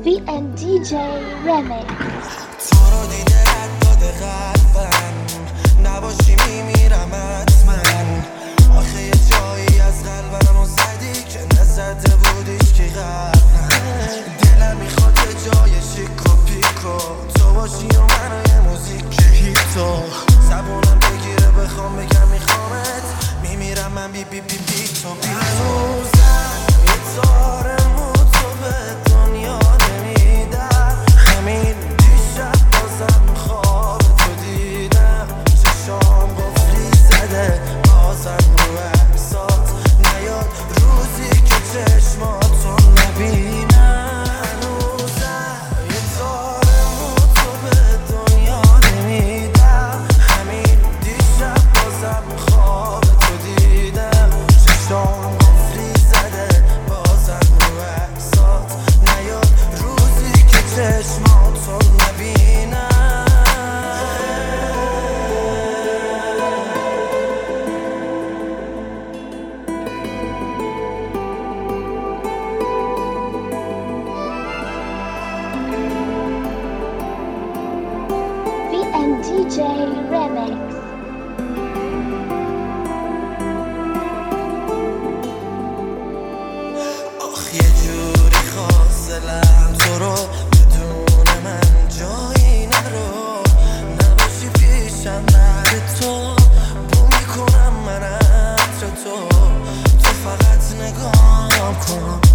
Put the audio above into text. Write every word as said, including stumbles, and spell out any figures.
وی ان دی جی Remix. تو رو دیده رد داده قلبم، نباشی میمیرم حتما. آخه یه جایی از قلبم رو زدی که نزده بودیش که قبلا. دلم میخواد یه جای شیک و پیکو تو باشی و منو یه موزیک هیتو زبونم بگیره بخوام بگم میخوامت، میمیرم من بی بی بی بی تو بی تو. هنوزم یه تار مو تو به دنیا نمیدم، همین دیشب بازم خواب تو دیدم. چشام قفلی زده بازم رو عکسات نیاد روزی که چشماتو نبینم. هنوزم یه تار مو تو به دنیا نمیدم، همین دیشب بازم خواب تو دیدم. چشام قفلی زده بازم رو عکسات نیاد روزی که چشماتو نبینم. وی ان دی جی Remix. آخ یه جوری خواست دلم تو رو بدون من جایی نرو، نباشی پیشم بعد تو بو میکنم من عطر تو. تو فقط نگاه کن